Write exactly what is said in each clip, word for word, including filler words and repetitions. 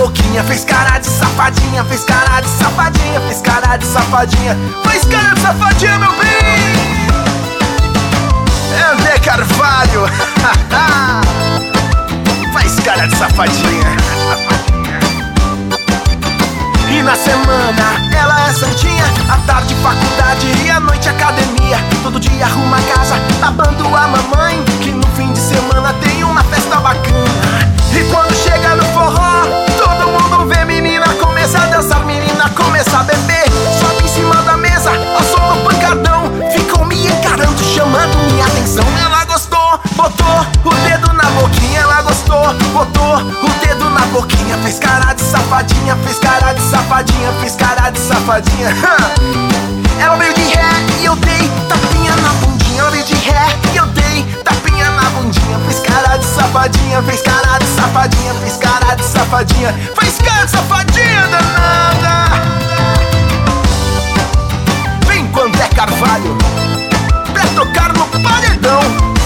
boquinha, fez cara de safadinha, fez cara de safadinha, fez cara de safadinha, fez cara de safadinha, meu bem. André Carvalho, faz cara de safadinha. E na semana ela é santinha, à tarde faculdade e à noite academia. Todo dia arruma a casa, babando a mamãe, que no fim de semana tem uma festa bacana. E quando chega no forró, todo mundo vê menina começa a dançar, menina começa a beber. Sobe em cima da mesa, ao som do pancadão, ficam me encarando, chamando minha atenção. Ela gostou, botou o dedo na boquinha. Ela gostou, botou o dedo na boquinha. Fez cara de safadinha, fez cara de safadinha, fez cara de safadinha. Ela veio de ré e eu dei tapinha na bundinha. Ela veio de ré e eu dei tapinha na bundinha. Fez cara de safadinha, fez cara de safadinha, fez cara de safadinha, fez cara de safadinha danada. Vem com André Carvalho pra tocar no paredão.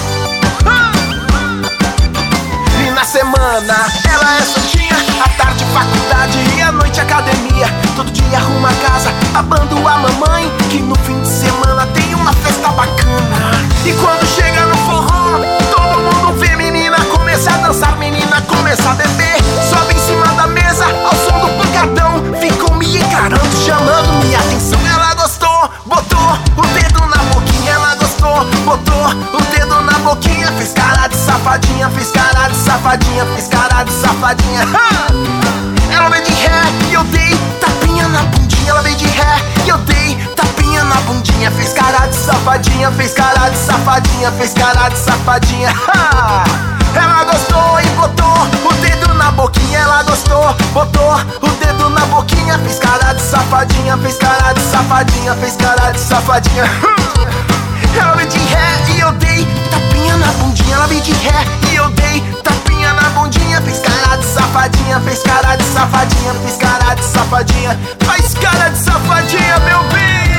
E na semana ela é santinha, à tarde faculdade e à noite academia. Todo dia arruma a casa, babando a mamãe, que no fim de semana tem uma festa bacana. E quando chega no forró, todo mundo vê menina começa a dançar, menina começa a beber. Sobe em cima da mesa, ao som do pancadão, ficam me encarando, chamando minha atenção. Ela gostou, botou o dedo na boquinha. Ela gostou, botou o dedo na boquinha. Fez cara de safadinha, fez cara de safadinha, fez cara de safadinha. Ela veio de ré e eu dei tapinha na bundinha. Ela veio de ré e eu dei tapinha na bundinha. Fez cara de safadinha, fez cara de safadinha, fez cara de safadinha. Ela gostou e botou o dedo na boquinha. Ela gostou, botou o dedo na boquinha. Fez cara de safadinha, fez cara de safadinha, fez cara de safadinha. Ela veio de ré e eu dei tapinha na bundinha. Ela veio de ré e eu dei tapinha na bundinha. Fez cara de safadinha, fez cara de safadinha, fez cara de safadinha, faz cara de safadinha, meu bem.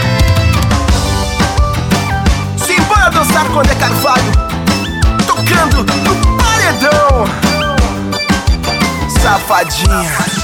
Sim, bora dançar com André Carvalho, tocando no paredão. Safadinha.